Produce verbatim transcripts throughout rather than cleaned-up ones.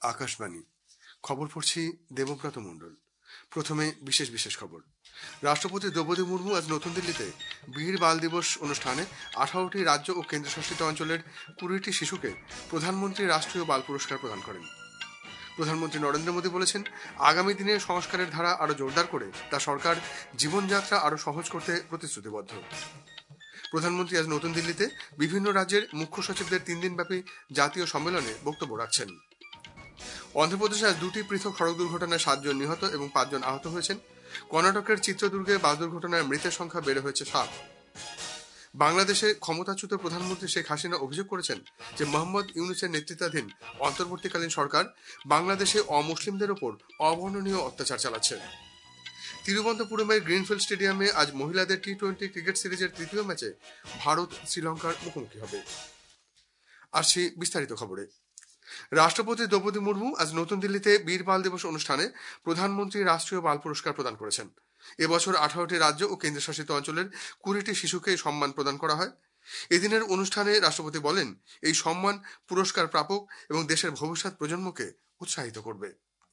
আকাশবাণী খবর পড়ছি দেবব্রত মণ্ডল। প্রথমে বিশেষ বিশেষ খবর। রাষ্ট্রপতি দ্রৌপদী মুর্মু আজ নতুন দিল্লিতে বীর বাল দিবস অনুষ্ঠানে আঠারোটি রাজ্য ও কেন্দ্রশাসিত অঞ্চলের কুড়িটি শিশুকে প্রধানমন্ত্রী রাষ্ট্রীয় বাল পুরস্কার প্রদান করেন। প্রধানমন্ত্রী নরেন্দ্র মোদী বলেছেন, আগামী দিনে সংস্কারের ধারা আরো জোরদার করে তা সরকার জীবনযাত্রা আরো সহজ করতে প্রতিশ্রুতিবদ্ধ। প্রধানমন্ত্রী আজ নতুন দিল্লিতে বিভিন্ন রাজ্যের মুখ্য সচিবদের তিন দিনব্যাপী জাতীয় সম্মেলনে বক্তব্য রাখছেন। অন্ধ্রপ্রদেশে আজ দুটি পৃথক সড়ক দুর্ঘটনায় সাতজন নিহত এবং পাঁচজন আহত হয়েছেন। কর্ণাটকের চিত্রদুর্গে বাস দুর্ঘটনায় মৃতের সংখ্যা বেড়ে হয়েছে সাত। বাংলাদেশে ক্ষমতাচ্যুত প্রধানমন্ত্রী শেখ হাসিনা অভিযোগ করেছেন যে মোহাম্মদ ইউনূসের নেতৃত্বাধীন অন্তর্বর্তীকালীন সরকার বাংলাদেশে অমুসলিমদের ওপর অবর্ণনীয় অত্যাচার চালাচ্ছে। তিরুবনন্তপুরমের গ্রিনফিল্ড স্টেডিয়ামে আজ মহিলাদের টি টোয়েন্টি ক্রিকেট সিরিজের তৃতীয় ম্যাচে ভারত শ্রীলঙ্কার মুখোমুখি হবে। আসছি বিস্তারিত খবরে। রাষ্ট্রপতি দ্রৌপদী মুর্মু আজ নতুন দিল্লিতে বীর বাল দিবস অনুষ্ঠানে প্রধানমন্ত্রী রাষ্ট্রীয় বাল পুরস্কার প্রদান করেছেন। এবছর আঠারোটি রাজ্য ও কেন্দ্রশাসিত অঞ্চলের কুড়িটি শিশুকে এই সম্মান প্রদান করা হয়। এদিনের অনুষ্ঠানে রাষ্ট্রপতি বলেন, এই সম্মান পুরস্কার প্রাপক এবং দেশের ভবিষ্যৎ প্রজন্মকে উৎসাহিত করবে।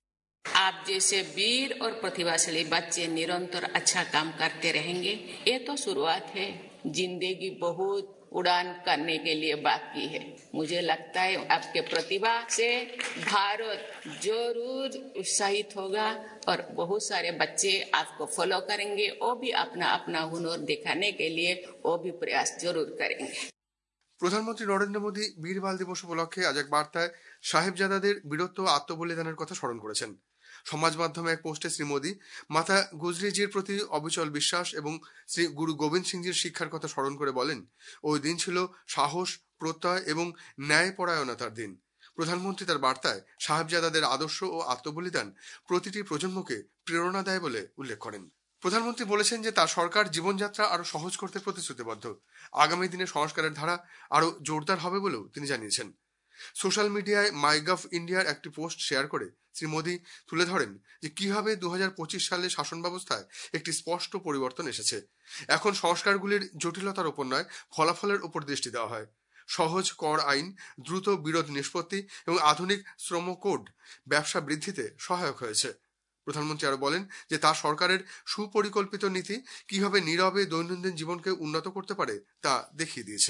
आप जैसे वीर और प्रतिभाशाली बच्चे निरंतर अच्छा काम करते रहेंगे। ये तो शुरुआत है, जिंदगी बहुत उड़ान करने के लिए बाकी है। मुझे लगता है आपके प्रतिभा से भारत जरूर उत्साहित होगा और बहुत सारे बच्चे आपको फॉलो करेंगे। वो भी अपना अपना हुनर दिखाने के लिए वो भी प्रयास जरूर करेंगे। প্রধানমন্ত্রী নরেন্দ্র মোদী বীর বাল দিবস উপলক্ষে আজ এক বার্তায় সাহেবজাদাদের বীরত্ব ও আত্মবলিদানের কথা স্মরণ করেছেন। সমাজ মাধ্যমে এক পোস্টে শ্রী মোদী মাতা গুজরিজির প্রতি অবিচল বিশ্বাস এবং শ্রী গুরু গোবিন্দ সিংজির শিক্ষার কথা স্মরণ করে বলেন, ওই দিন ছিল সাহস, প্রত্যয় এবং ন্যায় পরায়ণতার দিন। প্রধানমন্ত্রী তার বার্তায় সাহেবজাদাদের আদর্শ ও আত্মবলিদান প্রতিটি প্রজন্মকে প্রেরণা দেয় বলে উল্লেখ করেন। প্রধানমন্ত্রী বলেছেন যে তার সরকার জীবনযাত্রা আরো সহজ করতে প্রতিশ্রুতিবদ্ধ। আগামী দিনে সংস্কারের ধারা আরো জোরদার হবে বলেও তিনি জানিয়েছেন। সোশ্যাল মিডিয়ায় মাইগভ ইন্ডিয়ার একটি পোস্ট শেয়ার করে শ্রী মোদী তুলে ধরেন যে কিভাবে দু হাজার পঁচিশ সালে শাসন ব্যবস্থায় একটি স্পষ্ট পরিবর্তন এসেছে। এখন সংস্কারগুলির জটিলতার উপর নয়, ফলাফলের উপর দৃষ্টি দেওয়া হয়। সহজ কর আইন, দ্রুত বিরোধ নিষ্পত্তি এবং আধুনিক শ্রম কোড ব্যবসা বৃদ্ধিতে সহায়ক হয়েছে। প্রধানমন্ত্রী আরো বলেন যে তার সরকারের সুপরিকল্পিত নীতি কিভাবে নীরবে দৈনন্দিন জীবনকে উন্নত করতে পারে তা দেখিয়ে দিয়েছে।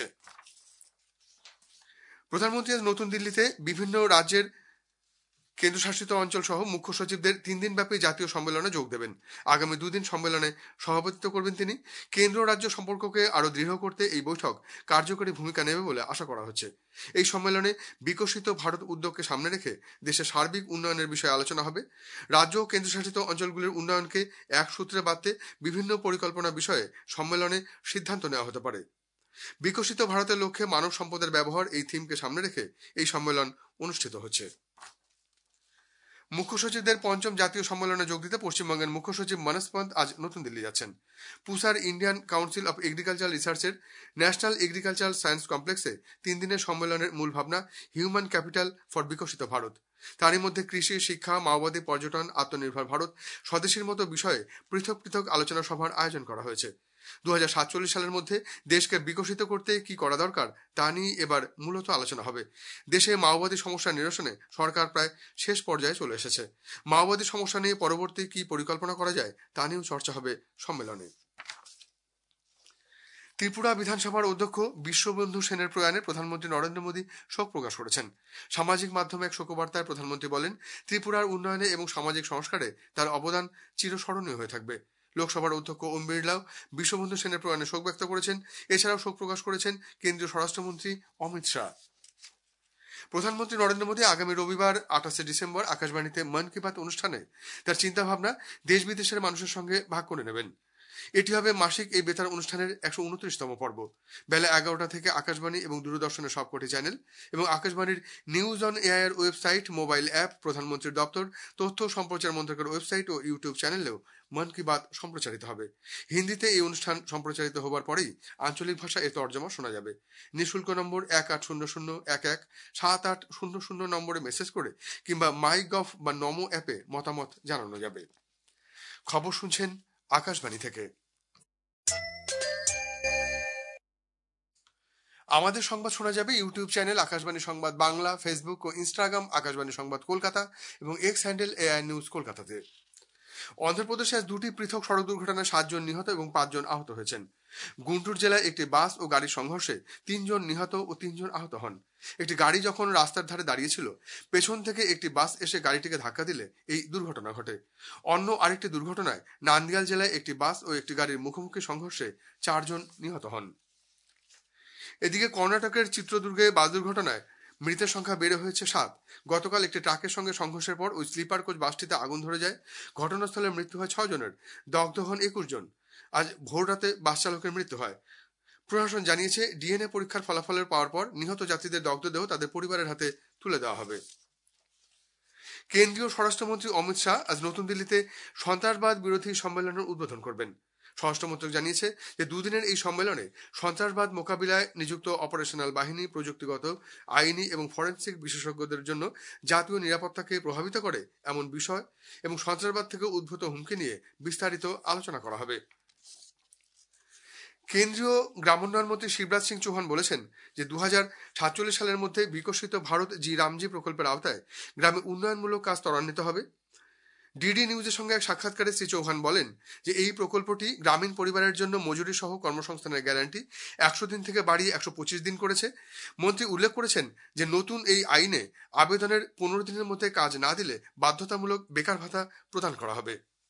প্রধানমন্ত্রী আজ নতুন দিল্লিতে বিভিন্ন রাজ্যের কেন্দ্রশাসিত অঞ্চল সহ মুখ্য সচিবদের তিন দিন ব্যাপী জাতীয় সম্মেলনে যোগ দেবেন। আগামী দুদিন সম্মেলনে সভাপতিত্ব করবেন তিনি। কেন্দ্র রাজ্য সম্পর্ককে আরো দৃঢ় করতে এই বৈঠক কার্যকরী ভূমিকা নেবে বলে আশা করা হচ্ছে। এই সম্মেলনে বিকশিত ভারত উদ্যোগকে সামনে রেখে দেশের সার্বিক উন্নয়নের বিষয়ে আলোচনা হবে। রাজ্য ও কেন্দ্রশাসিত অঞ্চলগুলির উন্নয়নকে এক সূত্রে বাঁধতে বিভিন্ন পরিকল্পনা বিষয়ে সম্মেলনে সিদ্ধান্ত নেওয়া হতে পারে। বিকশিত ভারতের লক্ষ্যে মানব সম্পদের ব্যবহার এই থিমকে সামনে রেখে এই সম্মেলন অনুষ্ঠিত হচ্ছে। মুখ্য সচিবদের পঞ্চম জাতীয় সম্মেলনে যোগ দিতে পশ্চিমবঙ্গের মুখ্য সচিব মনোজ পন্ত আজ নতুন দিল্লি যাচ্ছেন। পুসার ইন্ডিয়ান কাউন্সিল অফ এগ্রিকালচারাল রিসার্চের ন্যাশনাল এগ্রিকালচারাল সায়েন্স কমপ্লেক্সে তিন দিনের সম্মেলনের মূল ভাবনা হিউম্যান ক্যাপিটাল ফর বিকশিত ভারত। তারই মধ্যে কৃষি, শিক্ষা, মাওবাদী, পর্যটন, আত্মনির্ভর ভারত, স্বদেশীর মতো বিষয়ে পৃথক পৃথক আলোচনা সভার আয়োজন করা হয়েছে। দু হাজার সাতচল্লিশ সালের মধ্যে দেশকে বিকশিত করতে কি করা দরকার তা নিয়ে এবার মূলত আলোচনা হবে। দেশে মাওবাদী সমস্যা নিরসনে সরকার প্রায় শেষ পর্যায়ে চলে এসেছে। মাওবাদী সমস্যা নিয়ে পরবর্তী কি পরিকল্পনা করা যায় তা নিয়েও চর্চা হবে সম্মেলনে। ত্রিপুরা বিধানসভার অধ্যক্ষ বিশ্ববন্ধু সেনের প্রয়াণে প্রধানমন্ত্রী নরেন্দ্র মোদী শোক প্রকাশ করেছেন। সামাজিক মাধ্যমে এক শোকবার্তায় প্রধানমন্ত্রী বলেন, ত্রিপুরার উন্নয়নে এবং সামাজিক সংস্কারে তার অবদান চিরস্মরণীয় হয়ে থাকবে। লোকসভার অধ্যক্ষ ওম বিড়লাও বিশ্ববন্ধু সেনের প্রয়াণে শোক ব্যক্ত করেছেন। এছাড়াও শোক প্রকাশ করেছেন কেন্দ্রীয় স্বরাষ্ট্রমন্ত্রী অমিত শাহ। প্রধানমন্ত্রী নরেন্দ্র মোদী আগামী রবিবার আঠাশে ডিসেম্বর আকাশবাণীতে মন কি বাত অনুষ্ঠানে তার চিন্তাভাবনা দেশ বিদেশের মানুষের সঙ্গে ভাগ করে নেবেন। এটি হবে মাসিক এই বেতার অনুষ্ঠানের একশো উনত্রিশতম পর্ব। বেলা এগারোটা থেকে আকাশবাণী এবং দূরদর্শনের সবকটি চ্যানেল এবং আকাশবাণীর news on AIR website, mobile app, প্রধানমন্ত্রীর দপ্তর, তথ্য সম্প্রচার মন্ত্রকের ওয়েবসাইট ও ইউটিউব চ্যানেলেও মন কি বাত সম্প্রচারিত হবে। হিন্দিতে এই অনুষ্ঠান সম্প্রচারিত হবার পরেই আঞ্চলিক ভাষা এর তর্জমা শোনা যাবে। নিঃশুল্ক নম্বর এক আট শূন্য শূন্য এক এক সাত আট শূন্য শূন্য নম্বরে মেসেজ করে কিংবা মাই গভ বা নমো অ্যাপে মতামত জানানো যাবে। খবর শুনছেন আকাশবাণী থেকে। আমাদের সংবাদ শোনা যাবে ইউটিউব চ্যানেল আকাশবাণী সংবাদ বাংলা, ফেসবুক ও ইনস্টাগ্রাম আকাশবাণী সংবাদ কলকাতা এবং এক্স হ্যান্ডেল এআই নিউজ কলকাতাতে। অন্ধ্রপ্রদেশে আজ দুটি পৃথক সড়ক দুর্ঘটনায় সাতজন নিহত এবং পাঁচজন আহত হয়েছেন। গুন্টুর জেলায় একটি বাস ও গাড়ির সংঘর্ষে তিনজন নিহত ও তিনজন আহত হন। একটি গাড়ি যখন রাস্তার ধারে দাঁড়িয়েছিল, পেছন থেকে একটি বাস এসে গাড়িটিকে ধাক্কা দিলে এই দুর্ঘটনা ঘটে। অন্য আরেকটি দুর্ঘটনায় নান্দিয়াল জেলায় একটি বাস ও একটি গাড়ির মুখোমুখি সংঘর্ষে চারজন নিহত হন। এদিকে কর্ণাটকের চিত্রদুর্গে বাস দুর্ঘটনায় মৃতের সংখ্যা বেড়ে হয়েছে সাত। গতকাল একটি ট্রাকের সঙ্গে সংঘর্ষের পর ওই স্লিপার কোচ বাসটিতে আগুন ধরে যায়। ঘটনাস্থলে মৃত্যু হয় ছয় জনের, দগ্ধ হন একুশ জন। আজ ভোর রাতে বাস চালকের মৃত্যু হয়। প্রশাসন জানিয়েছে, ডিএনএ পরীক্ষার ফলাফলের পাওয়ার পর নিহত যাত্রীদের দগ্ধ দেহ তাদের পরিবারের হাতে তুলে দেওয়া হবে। কেন্দ্রীয় স্বরাষ্ট্রমন্ত্রী অমিত শাহ আজ নতুন দিল্লিতে সন্ত্রাসবাদ বিরোধী সম্মেলনের উদ্বোধন করবেন। স্বরাষ্ট্রমন্ত্রক জানিয়েছে যে দুদিনের এই সম্মেলনে সন্ত্রাসবাদ মোকাবিলায় নিযুক্ত অপারেশনাল বাহিনী, প্রযুক্তিগত, আইনি এবং ফরেন্সিক বিশেষজ্ঞদের জন্য জাতীয় নিরাপত্তাকে প্রভাবিত করে এমন বিষয় এবং সন্ত্রাসবাদ থেকে উদ্ভূত হুমকি নিয়ে বিস্তারিত আলোচনা করা হবে। কেন্দ্রীয় গ্রামোন্নয়ন মন্ত্রী শিবরাজ সিং চৌহান বলেছেন যে দু হাজার সাতচল্লিশ সালের মধ্যে বিকশিত ভারত জি রামজি প্রকল্পের আওতায় গ্রামে উন্নয়নমূলক কাজ ত্বরান্বিত হবে। ডিডি নিউজের সঙ্গে এক সাক্ষাৎকারে শ্রী চৌহান বলেন যে এই প্রকল্পটি গ্রামীণ পরিবারের জন্য মজুরি সহ কর্মসংস্থানের গ্যারান্টি একশো দিন থেকে বাড়িয়ে একশো পঁচিশ দিন করেছে। মন্ত্রী উল্লেখ করেছেন যে নতুন এই আইনে আবেদনের পনেরো দিনের মধ্যে কাজ না দিলে বাধ্যতামূলক বেকার ভাতা প্রদান করা হবে।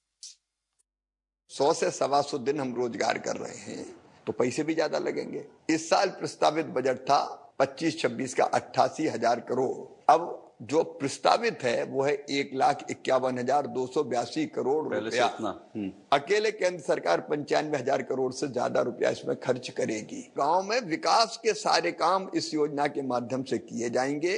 सौ से सवा सौ दिन हम रोजगार कर रहे हैं तो पैसे भी ज्यादा लगेंगे। इस साल प्रस्तावित बजट था पच्चीस छब्बीस का अट्ठासी हजार करोड़। अब जो प्रस्तावित है वो है एक लाख इक्यावन हजार दो सौ बयासी करोड़ रुपया। अकेले केंद्र सरकार पंचानवे हजार करोड़ से ज्यादा रुपया इसमें खर्च करेगी। गांव में विकास के सारे काम इस योजना के माध्यम से किए जाएंगे।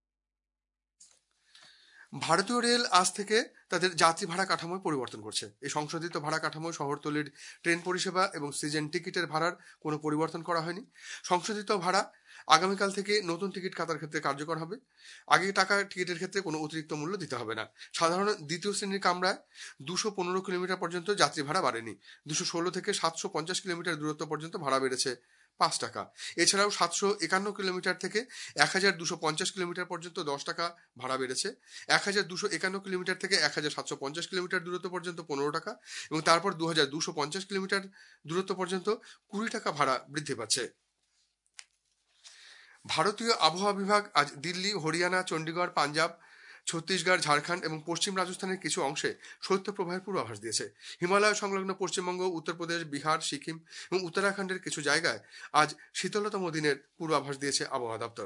ভারতীয় রেল আজ থেকে তাদের যাত্রী ভাড়া কাঠামোয় পরিবর্তন করছে। এই সংশোধিত ভাড়া কাঠামোয় শহরতলির ট্রেন পরিষেবা এবং সিজন টিকিটের ভাড়ার কোনো পরিবর্তন করা হয়নি। সংশোধিত ভাড়া আগামীকাল থেকে নতুন টিকিট কাটার ক্ষেত্রে কার্যকর হবে। আগে টাকা টিকিটের ক্ষেত্রে কোনো অতিরিক্ত মূল্য দিতে হবে না। সাধারণ দ্বিতীয় শ্রেণীর কামরায় দুশো পনেরো কিলোমিটার পর্যন্ত যাত্রী ভাড়া বাড়েনি। দুশো ষোলো থেকে সাতশো পঞ্চাশ কিলোমিটার দূরত্ব পর্যন্ত ভাড়া বেড়েছে পাঁচ টাকা। এছাড়াও সাতশো একান্ন কিলোমিটার থেকে এক হাজার দুশো পঞ্চাশ কিলোমিটার পর্যন্ত দশ টাকা ভাড়া বেড়েছে। এক হাজার দুশো একান্ন কিলোমিটার থেকে এক হাজার সাতশো পঞ্চাশ কিলোমিটার দূরত্ব পর্যন্ত পনেরো টাকা এবং তারপর দু হাজার দুশো পঞ্চাশ কিলোমিটার দূরত্ব পর্যন্ত কুড়ি টাকা ভাড়া বৃদ্ধি পাচ্ছে। ভারতীয় আবহাওয়া বিভাগ আজ দিল্লি, হরিয়ানা, চণ্ডীগড়, পাঞ্জাব, ছত্তিশগড়, ঝাড়খণ্ড এবং পশ্চিম রাজস্থানের কিছু অংশে শৈত্যপ্রবাহের পূর্বাভাস দিয়েছে। হিমালয় সংলগ্ন পশ্চিমবঙ্গ, উত্তরপ্রদেশ, বিহার, সিকিম এবং উত্তরাখণ্ডের কিছু জায়গায় আজ শীতলতম দিনের পূর্বাভাস দিয়েছে আবহাওয়া দপ্তর।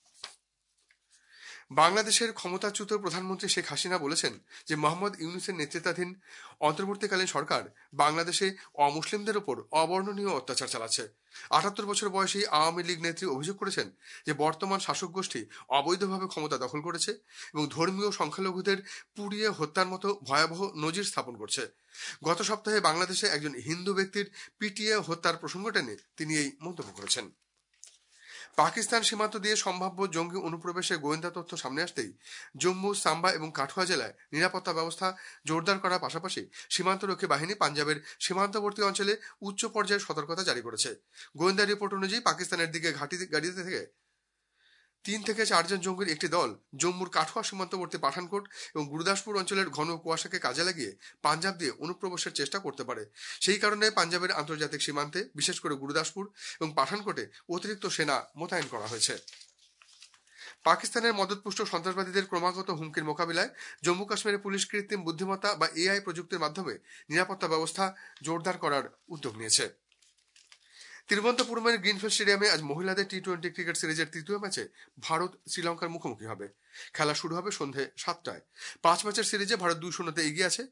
বাংলাদেশের ক্ষমতাচ্যুত প্রধানমন্ত্রী শেখ হাসিনা বলেছেন যে মোহাম্মদ ইউনূসের নেতৃত্বাধীন অন্তর্বর্তীকালীন সরকার বাংলাদেশে অমুসলিমদের উপর অবর্ণনীয় অত্যাচার চালাচ্ছে। আটাত্তর বছর বয়সী আওয়ামী লীগ নেত্রী অভিযোগ করেছেন যে বর্তমান শাসক গোষ্ঠী অবৈধভাবে ক্ষমতা দখল করেছে এবং ধর্মীয় সংখ্যালঘুদের পুড়িয়ে হত্যার মতো ভয়াবহ নজির স্থাপন করছে। গত সপ্তাহে বাংলাদেশে একজন হিন্দু ব্যক্তির পিটিয়ে হত্যার প্রসঙ্গ টেনে তিনি এই মন্তব্য করেছেন। পাকিস্তান সীমান্ত দিয়ে সম্ভাব্য জঙ্গি অনুপ্রবেশের গোয়েন্দা তথ্য সামনে আসতেই জম্মু, সাম্বা এবং কাঠুয়া জেলায় নিরাপত্তা ব্যবস্থা জোরদার করার পাশাপাশি সীমান্তরক্ষী বাহিনী পাঞ্জাবের সীমান্তবর্তী অঞ্চলে উচ্চ পর্যায়ের সতর্কতা জারি করেছে। গোয়েন্দা রিপোর্ট অনুযায়ী পাকিস্তানের দিকে ঘাঁটি গাড়িতে থেকে তিন থেকে চারজন জঙ্গির একটি দল জম্মুর কাঠুয়া সীমান্তবর্তী পাঠানকোট এবং গুরুদাসপুর অঞ্চলের ঘন কুয়াশাকে কাজে লাগিয়ে পাঞ্জাব দিয়ে অনুপ্রবেশের চেষ্টা করতে পারে। সেই কারণে পাঞ্জাবের আন্তর্জাতিক সীমান্তে বিশেষ করে গুরুদাসপুর এবং পাঠানকোটে অতিরিক্ত সেনা মোতায়েন করা হয়েছে। পাকিস্তানের মদতপুষ্ট সন্ত্রাসবাদীদের ক্রমাগত হুমকির মোকাবিলায় জম্মু কাশ্মীরের পুলিশ কৃত্রিম বুদ্ধিমত্তা বা এআই প্রযুক্তির মাধ্যমে নিরাপত্তা ব্যবস্থা জোরদার করার উদ্যোগ নিয়েছে। তিরুবনন্তপুরমের গ্রিনফিল্ড স্টেডিয়ামে আজ মহিলাদের টি টোয়েন্টি ক্রিকেট সিরিজের তৃতীয় ম্যাচে ভারত শ্রীলঙ্কার মুখোমুখি হবে। খেলা শুরু হবে সন্ধে সাতটায়। পাঁচ ম্যাচের সিরিজে ভারত দুই শূন্যতে এগিয়ে আছে।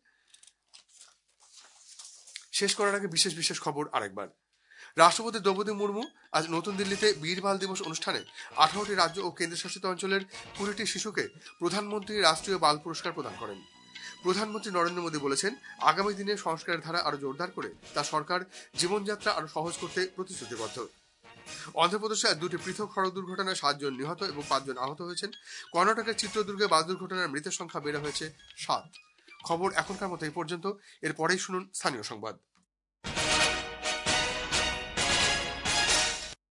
শেষ করার আগে বিশেষ বিশেষ খবর আরেকবার। রাষ্ট্রপতি দ্রৌপদী মুর্মু আজ নতুন দিল্লিতে বীর বাল দিবস অনুষ্ঠানে আঠারোটি রাজ্য ও কেন্দ্রশাসিত অঞ্চলের কুড়িটি শিশুকে প্রধানমন্ত্রী রাষ্ট্রীয় বাল পুরস্কার প্রদান করেন। প্রধানমন্ত্রী নরেন্দ্র মোদী বলেছেন, আগামী দিনে সংস্কারের ধারা আরো জোরদার করে তার সরকার জীবনযাত্রা আরো সহজ করতে প্রতিশ্রুতিবদ্ধ। অন্ধ্রপ্রদেশে দুটি পৃথক সড়ক দুর্ঘটনায় সাতজন নিহত এবং পাঁচজন আহত হয়েছেন। কর্ণাটকের চিত্রদুর্গে বাস দুর্ঘটনার মৃতের সংখ্যা বেড়ে হয়েছে সাত। খবর এখনকার মতো এই পর্যন্ত। এরপরেই শুনুন স্থানীয় সংবাদ।